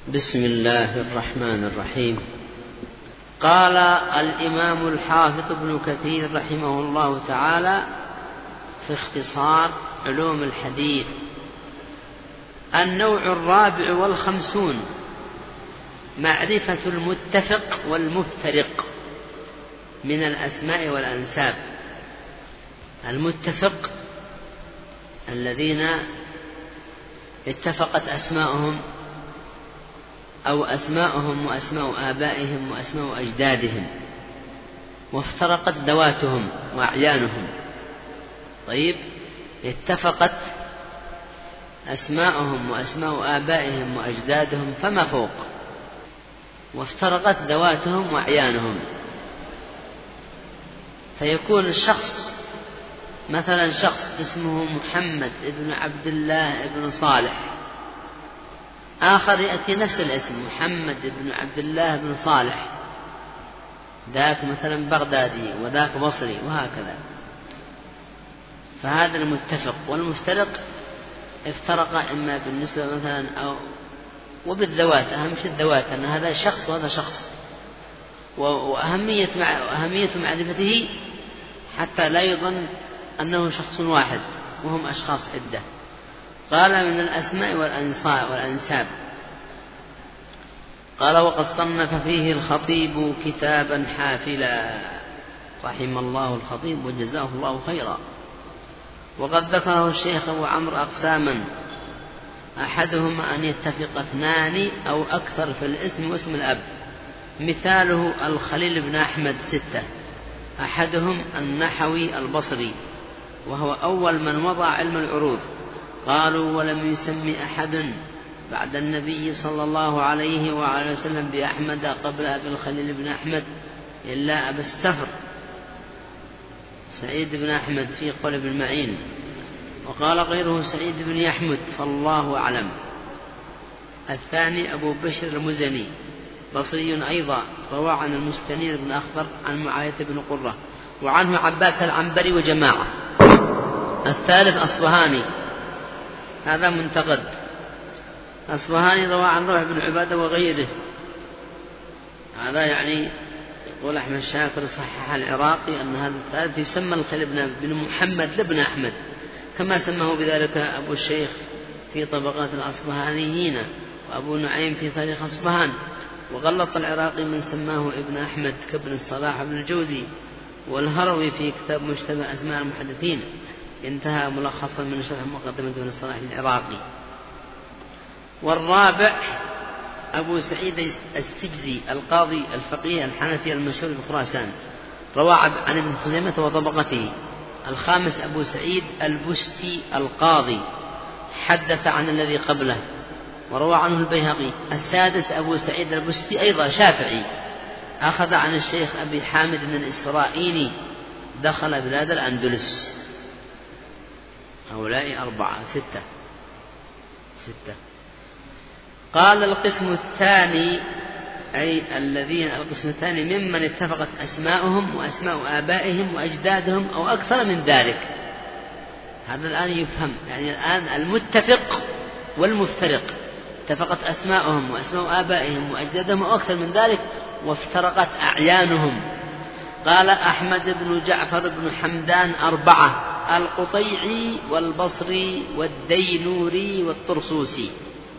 بسم الله الرحمن الرحيم. قال الإمام الحافظ ابن كثير رحمه الله تعالى في اختصار علوم الحديث: النوع 54 معرفة المتفق والمفترق من الأسماء والأنساب. المتفق الذين اتفقت أسماءهم أو أسماءهم وأسماء آبائهم وأسماء أجدادهم وافترقت ذواتهم وأعيانهم. طيب، اتفقت أسماءهم وأسماء آبائهم وأجدادهم فما فوق، وافترقت ذواتهم وأعيانهم. فيكون الشخص مثلا شخص اسمه محمد ابن عبد الله ابن صالح، آخر يأتي نفس الاسم محمد ابن عبد الله بن صالح، ذاك مثلا بغدادي وذاك بصري وهكذا. فهذا المتفق. والمفترق افترق إما بالنسبة مثلا أو وبالذوات، أهم شيء الذوات، أن هذا شخص وهذا شخص، وأهمية معرفته حتى لا يظن أنه شخص واحد وهم أشخاص عدة. قال من الأسماء والأنساب. قال: وقد صنف فيه الخطيب كتابا حافلا، رحم الله الخطيب وجزاه الله خيرا. وقد ذكره الشيخ أبو عمرو أقساما، أحدهما أن يتفق 2 أو أكثر في الاسم واسم الأب. مثاله الخليل بن أحمد 6، أحدهم النحوي البصري وهو أول من وضع علم العروض. قالوا: ولم يسمي أحد بعد النبي صلى الله عليه وعلى وسلم بأحمد قبل أبي الخليل بن أحمد إلا أبا السفر سعيد بن أحمد في قول ابن معين. وقال غيره سعيد بن يحمد، فالله أعلم. الثاني أبو بشر المزني بصري أيضا، روى عن المستنير بن أخضر عن معاية بن قرة، وعنه عباس العنبري وجماعة. الثالث أصبهاني، هذا منتقد. أصبهاني روى عن روح بن عبادة وغيره. هذا يعني يقول أحمد شاكر صحح العراقي أن هذا الثالث يسمى الخليل بن محمد لابن أحمد، كما سماه بذلك أبو الشيخ في طبقات الأصبهانيين، وأبو نعيم في تاريخ أصبهان. وغلط العراقي من سماه ابن أحمد كابن الصلاح بن الجوزي، والهروي في كتاب مشتبه أسماء المحدثين انتهى ملخصا من شرح مقدمة ابن الصلاح العراقي. والرابع أبو سعيد السجزي القاضي الفقيه الحنفي المشهور بخراسان، روى عن ابن خزيمة وطبقته. الخامس أبو سعيد البستي القاضي، حدث عن الذي قبله وروى عنه البيهقي. السادس أبو سعيد البستي أيضا شافعي، أخذ عن الشيخ أبي حامد بن الإسرائيلي، دخل بلاد الأندلس. هؤلاء 4 6. قال: القسم الثاني، أي القسم الثاني ممن اتفقت أسماؤهم وأسماء آبائهم وأجدادهم أو أكثر من ذلك. هذا الآن يفهم، يعني الآن المتفق والمفترق اتفقت أسماؤهم وأسماء آبائهم وأجدادهم أو أكثر من ذلك، وافترقت أعيانهم. قال: أحمد بن جعفر بن حمدان 4، القطيعي والبصري والدينوري والطرسوسي.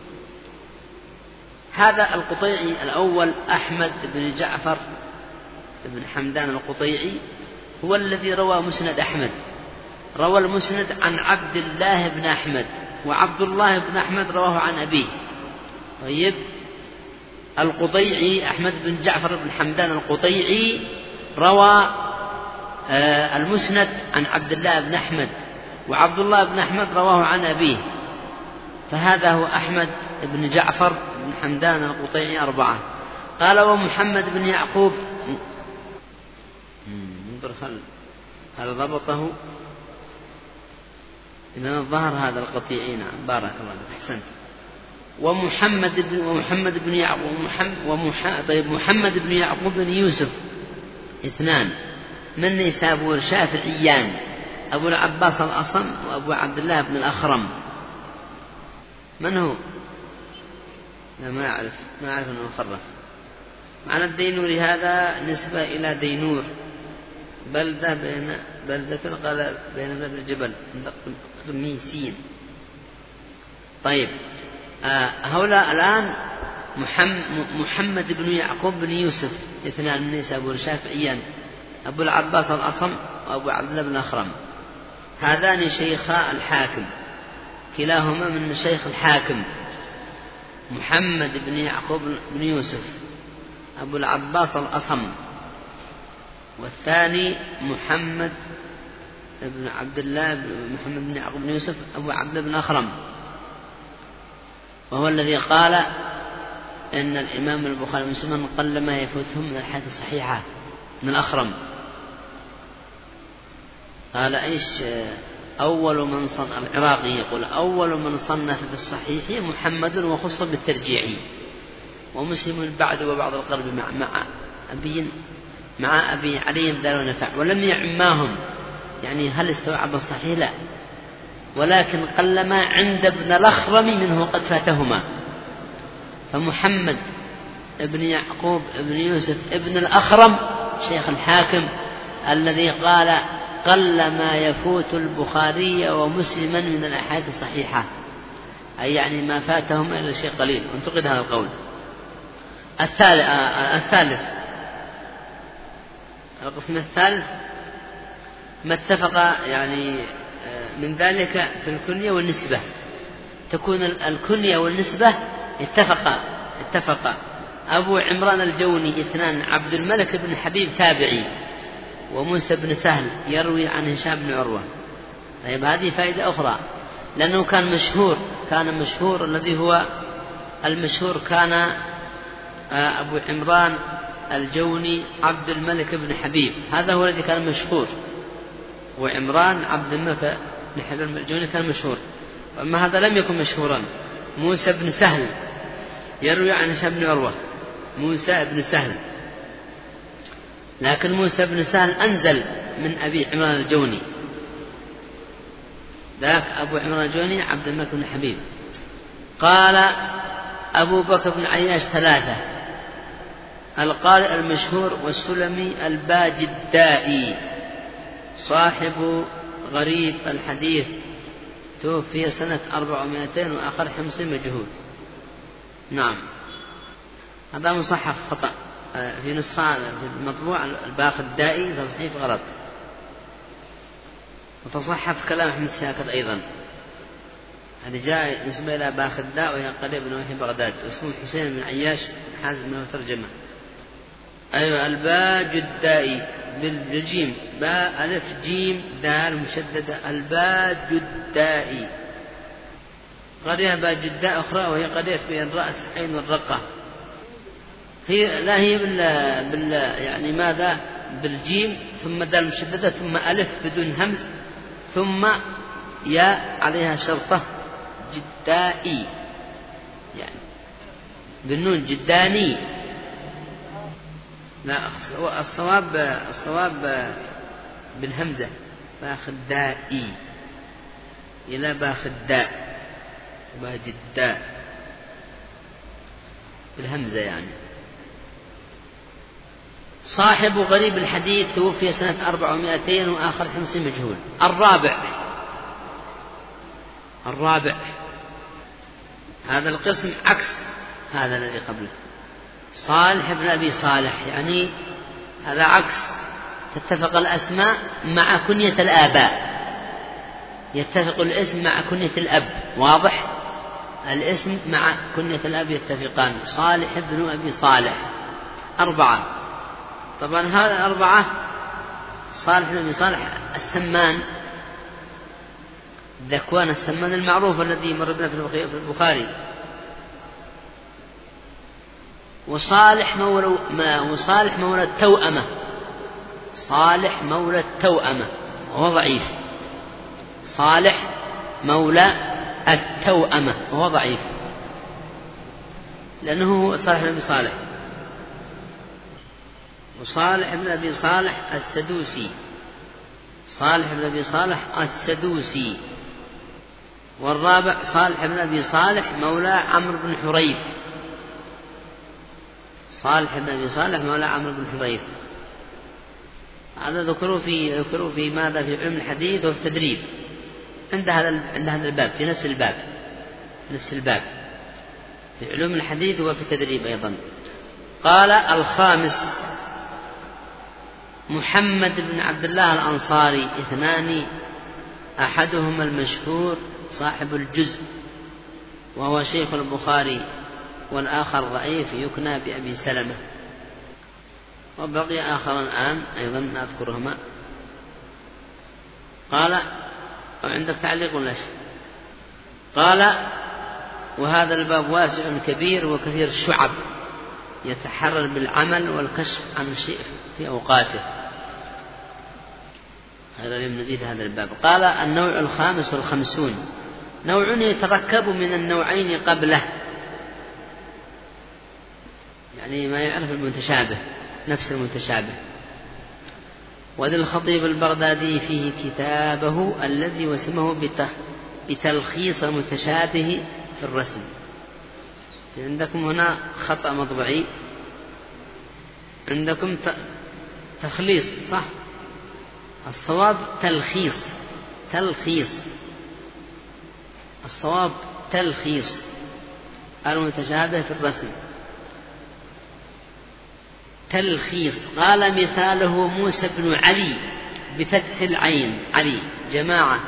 هذا القطيعي الأول أحمد بن جعفر بن حمدان القطيعي هو الذي روى مسند أحمد، روى المسند عن عبد الله بن أحمد، وعبد الله بن أحمد رواه عن أبيه. طيب، القطيعي أحمد بن جعفر بن حمدان القطيعي روى المسند عن عبد الله بن أحمد، وعبد الله بن أحمد رواه عن أبيه. فهذا هو أحمد بن جعفر بن حمدان القطيعي 4. قال: ومحمد بن يعقوب، هل ضبطه؟ إذا الظهر هذا القطيعي. نعم، بارك الله فيك، أحسنت. ومحمد بن يعقوب طيب، محمد بن يعقوب بن يوسف 2 من نيسابور، شافعيان، أبو العباس الأصم وأبو عبد الله بن الأخرم. من هو؟ لا ما أعرف أنه خرف. معنى الدينوري هذا نسبة إلى دينور، بلدة قال بين بلد الجبل قرميسين. طيب هؤلاء الآن محمد بن يعقوب بن يوسف، اثنان من يسابون شافعيان، أبو العباس الأصم وأبو عبد الله بن أخرم، هذان شيخا الحاكم، كلاهما من شيخ الحاكم، محمد بن يعقوب بن يوسف أبو العباس الأصم، والثاني محمد بن عبد الله محمد بن يعقوب بن يوسف أبو عبد الله بن أخرم، وهو الذي قال إن الإمام البخاري ومسلم قل ما يفوتهم من الحديث الصحيحة من الأخرم. قال إيش أول من صنف العراقي يقول علي من صنف في الصحيح محمد وخص بالترجيع، ومسلم بعد وبعض القرب مع أبي علي ذا ونفع، ولم يعماهم، يعني هل استوعب الصحيح؟ لا، ولكن قلما عند ابن الأخرم منه قد فاتهما. فمحمد ابن يعقوب ابن يوسف ابن الأخرم شيخ الحاكم الذي قال قل ما يفوت البخاري ومسلما من الأحاديث الصحيحة، أي يعني ما فاتهم إلا شيء قليل، وانتقد هذا القول. الثالث القسم الثالث ما اتفق يعني من ذلك في الكنية والنسبة، تكون الكنية والنسبة اتفق أبو عمران الجوني اثنان، عبد الملك بن حبيب تابعي، وموسى بن سهل يروي عن هشام بن عروة. طيب هذه فائدة أخرى، لأنه كان مشهور الذي هو المشهور كان أبو عمران الجوني عبد الملك بن حبيب، هذا هو الذي كان مشهور، وعمران عبد الملك بن حبيب الجوني كان مشهور. وأما هذا لم يكن مشهورا، موسى بن سهل يروي عن هشام بن عروة، موسى بن سهل، لكن موسى بن سهل أنزل من أبي عمران الجوني، ذاك أبو عمران الجوني عبد الملك بن حبيب. قال أبو بكر بن عياش ثلاثة، القارئ المشهور والسلمي الباجدائي صاحب غريب الحديث، توفي سنة 400 وآخر حمص مجهول. نعم، هذا مصحف خطأ في نسخة في المطبوع الباخدائي تصحيف غلط، وتصحف كلام أحمد شاكر أيضا، هذا جاء نسبة إلى باخداء وهي قريب من وحي بغداد، اسمه حسين بن عياش حازم له ترجمة. أيوة، الباجدائي بالجيم، باء ألف جيم دال مشددة، الباجدائي. قرية باجداء أخرى وهي قرية بين رأس العين والرقة، هي يعني ماذا بالجيم ثم دال مشددة ثم ألف بدون همز ثم ياء عليها شرطة، جدائي يعني بالنون، جداني. لا، الصواب بالهمزة، باخدائي إلى باخداء، باجداء بالهمزة يعني. صاحب غريب الحديث، توفي سنة 400 وآخر حمص مجهول. الرابع هذا القسم عكس هذا الذي قبله، صالح بن أبي صالح، يعني هذا عكس، تتفق الأسماء مع كنية الآباء، يتفق الاسم مع كنية الأب، واضح، الاسم مع كنية الأب يتفقان، صالح بن أبي صالح. 4 طبعا هذا 4 صالح بن أبي صالح السمان، ذكوان السمان المعروف الذي مر بنا في البخاري، وصالح مولى التوأمة، صالح مولى التوأمة وهو ضعيف، صالح مولى التوأمة وهو ضعيف، لأنه هو صالح بن أبي صالح. وصالح بن أبي صالح السدوسي، صالح بن أبي صالح السدوسي. والرابع صالح بن أبي صالح مولى عمرو بن حريث، صالح بن أبي صالح مولى عمرو بن حريث. هذا ذكروا في ماذا؟ في علم الحديث وفي التدريب عند هذا الباب، في نفس الباب في علوم الحديث وفي التدريب أيضا. قال الخامس محمد بن عبد الله الأنصاري، اثنان، أحدهما المشهور صاحب الجزء وهو شيخ البخاري، والآخر ضعيف يكنى بأبي سلمة. وبقي آخر الآن أيضا نذكرهما. قال عندك تعليق ولا شيء؟ قال وهذا الباب واسع كبير وكثير الشعب، يتحرر بالعمل والكشف عن شيء في أوقاته. هذا اليوم نزيد هذا الباب. قال النوع الخامس والخمسون، نوع يتركب من النوعين قبله، يعني ما يعرف المتشابه، نفس المتشابه. وللخطيب البغدادي فيه كتابه الذي وسمه بتلخيص المتشابه في الرسم. عندكم هنا خطأ مطبعي، عندكم تخليص، صح؟ الصواب تلخيص، الصواب تلخيص المتشابه في الرسم، تلخيص. قال مثاله موسى بن علي بفتح العين، علي جماعة،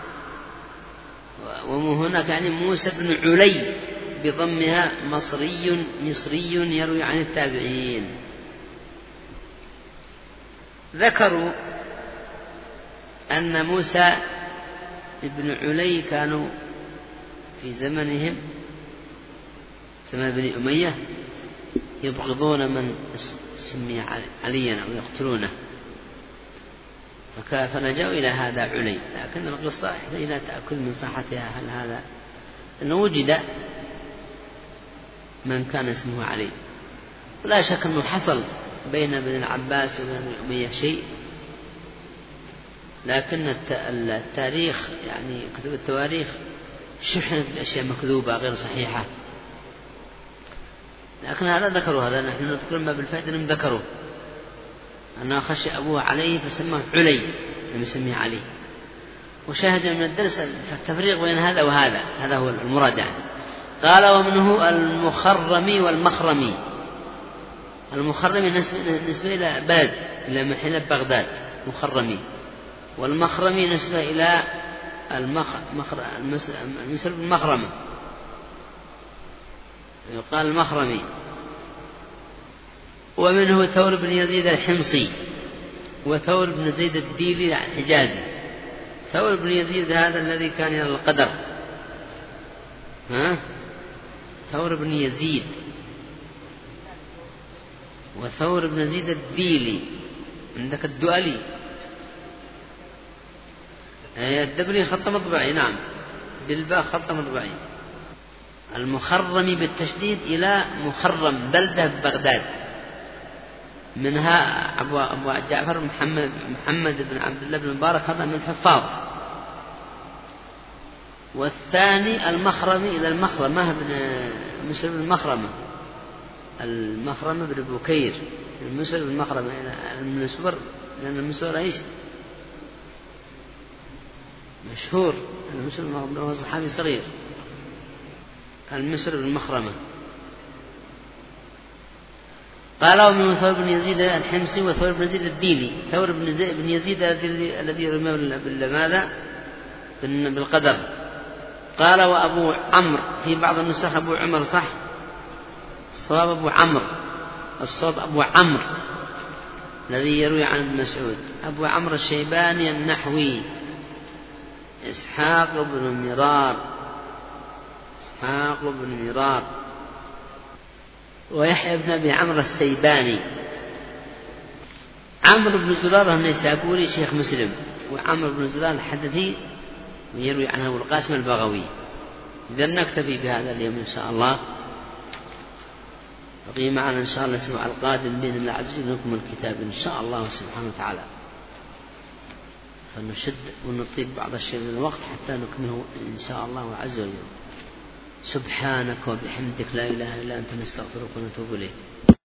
وهناك يعني موسى بن علي بضمها، مصري يروي عن التابعين. ذكروا أن موسى بن علي كانوا في زمنهم، زمن بني أمية، يبغضون من سمي عليا أو يقتلونه، فلجأوا إلى هذا علي. لكن القصة إلى تأكد من صحتها، هل هذا أنه وجد من كان اسمه علي، ولا شك أنه حصل بين ابن العباس وبين ابن أمية شيء، لكن التاريخ يعني كتب التواريخ شحنت بأشياء مكذوبة غير صحيحة. لكن هذا ذكروا، هذا نحن نذكر ما بالفائدة أنهم ذكروا أنه خشي أبوه عليه فسماه علي، لم يسميه علي. وشاهد من الدرس التفريق بين هذا وهذا، هذا هو المراد يعني. قال ومنه المخرمي والمخرمي. المخرمي نسبة إلى بلد، إلى محل بغداد، مخرمي. والمخرمي نسبة إلى المصر بالمخرمة، يقال المخرمي. ومنه ثور بن يزيد الحمصي وثور بن زيد الديلي الحجازي. ثور بن يزيد هذا الذي كان يرى القدر، ثور بن يزيد، وثور بن زيد الديلي. عندك الدؤلي، الدبلي خط مطبعي، نعم، بالباء خط مطبعي. المخرمي بالتشديد إلى مخرم، بلدة ببغداد، منها أبو جعفر محمد بن عبد الله بن مبارك، هذا من الحفاظ. والثاني المخرمي إلى المخرمة بن مسلم المخرمة، المخرمة بن بكير، المسلم المخرمة المسور، لأن المسور إيش مشهور، المسلم المخرمة هو صحابي صغير، المسر بن مخرمة. قال ومن ثور بن يزيد الحمصي وثور بن يزيد الديلي. ثور بن يزيد الذي رمى بالماذا؟ بالقدر. قال وأبو عمرو، في بعض النسخ أبو عمر، صح؟ الصواب أبو عمرو، الصواب أبو عمرو الذي يروي عن ابن مسعود. أبو عمرو الشيباني النحوي، إسحاق بن مرار، ويحيى بن أبي عمرو السيباني. عمرو بن زرارة النيسابوري شيخ مسلم، وعمرو بن زرارة الحدثي يروي عنه أبو القاسم البغوي. إذا نكتفي بهذا اليوم إن شاء الله، بقي معنا إن شاء الله الأسبوع القادم بإذن الله عز وجل لكم الكتاب إن شاء الله سبحانه وتعالى، فنشد ونطيب بعض الشيء من الوقت حتى نكمله إن شاء الله عز وجل. سبحانك وبحمدك لا إله إلا أنت، نستغفرك ونتوب إليك.